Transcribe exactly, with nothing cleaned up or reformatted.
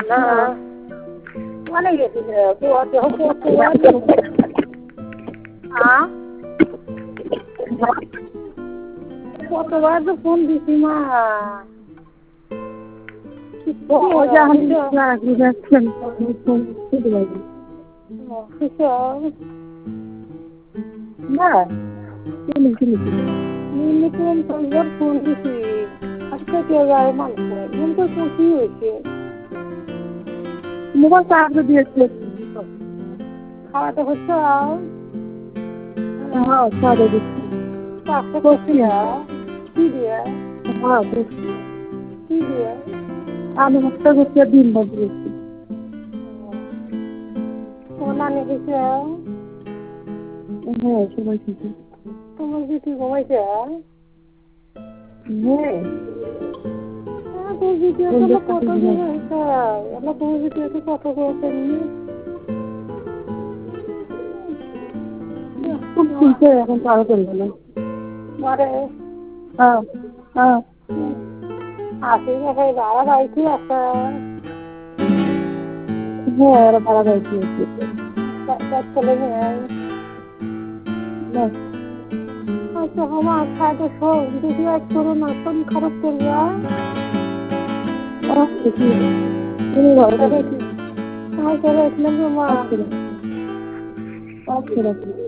না মানে গেছিল কতবার তো ফোন দিছি মা না ফোন দিছি আজকে কে যায় মানুষ কিন্তু কি হয়েছে মোবাইল চার্জ দিয়েছে খাওয়াটা হচ্ছে হ্যাঁ খাওয়া দিচ্ছি কি দিয়ে হ্যাঁ কি দিয়ে আলু ভর্তা করছি আর ডিম ভাজি করছি ও নানি গেছে হ্যাঁ সবাই ঠিক তোমার দিদি ঘুমাইছে হ্যাঁ তোর ভিডিও কত ঘুমাইছে আমার তোমার ভিডিও কত ঘুমাইছে খুব শুনছে এখন তো আরো চলবে না মারে হ্যাঁ হ্যাঁ আসি ভাই ভাড়া গাইছি আছে হ্যাঁ ওরা ভাড়া গাইছি ছেলে মেয়ে আচ্ছা আমার খাইতে শোন যদি এক করো না কোন খারাপ করবে আচ্ছা রাখলাম মা আচ্ছা রাখি